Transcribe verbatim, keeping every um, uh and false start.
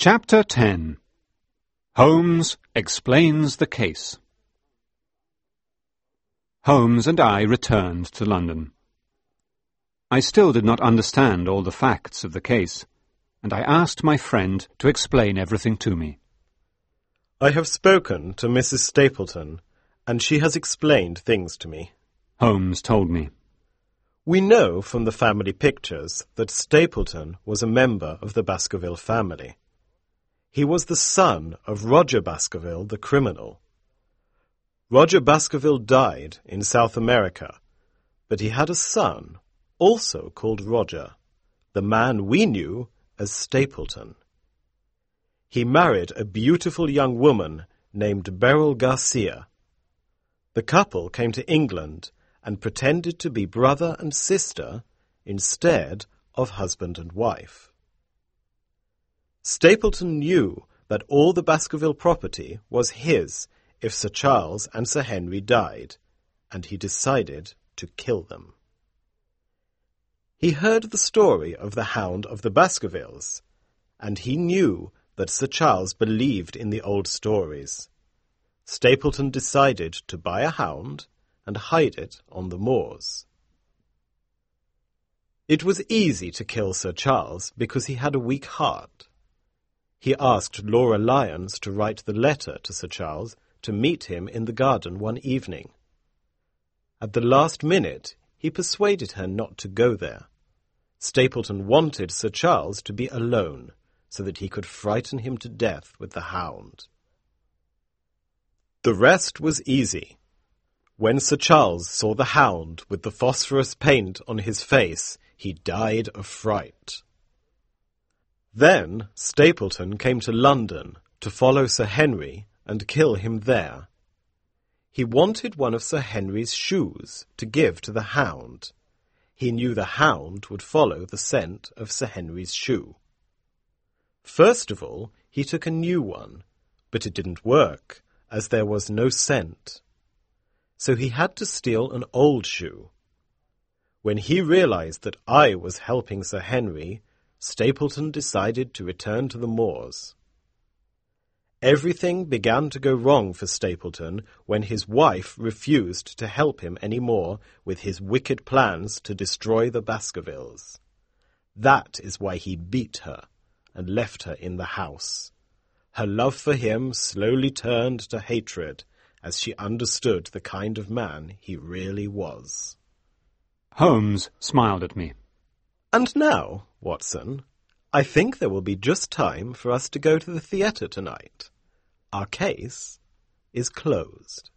Chapter ten. Holmes explains the case. Holmes and I returned to London. I still did not understand all the facts of the case, and I asked my friend to explain everything to me. I have spoken to Missus Stapleton, and she has explained things to me. Holmes told me. We know from the family pictures that Stapleton was a member of the Baskerville family. He was the son of Roger Baskerville, the criminal. Roger Baskerville died in South America, but he had a son, also called Roger, the man we knew as Stapleton. He married a beautiful young woman named Beryl Garcia. The couple came to England and pretended to be brother and sister instead of husband and wife. Stapleton knew that all the Baskerville property was his if Sir Charles and Sir Henry died, and he decided to kill them. He heard the story of the Hound of the Baskervilles, and he knew that Sir Charles believed in the old stories. Stapleton decided to buy a hound and hide it on the moors. It was easy to kill Sir Charles because he had a weak heart. He asked Laura Lyons to write the letter to Sir Charles to meet him in the garden one evening. At the last minute, he persuaded her not to go there. Stapleton wanted Sir Charles to be alone, so that he could frighten him to death with the hound. The rest was easy. When Sir Charles saw the hound with the phosphorus paint on his face, he died of fright. Then Stapleton came to London to follow Sir Henry and kill him there. He wanted one of Sir Henry's shoes to give to the hound. He knew the hound would follow the scent of Sir Henry's shoe. First of all, he took a new one, but it didn't work, as there was no scent. So he had to steal an old shoe. When he realized that I was helping Sir Henry, Stapleton decided to return to the moors. Everything began to go wrong for Stapleton when his wife refused to help him any more with his wicked plans to destroy the Baskervilles. That is why he beat her and left her in the house. Her love for him slowly turned to hatred as she understood the kind of man he really was. Holmes smiled at me. And now, Watson, I think there will be just time for us to go to the theatre tonight. Our case is closed.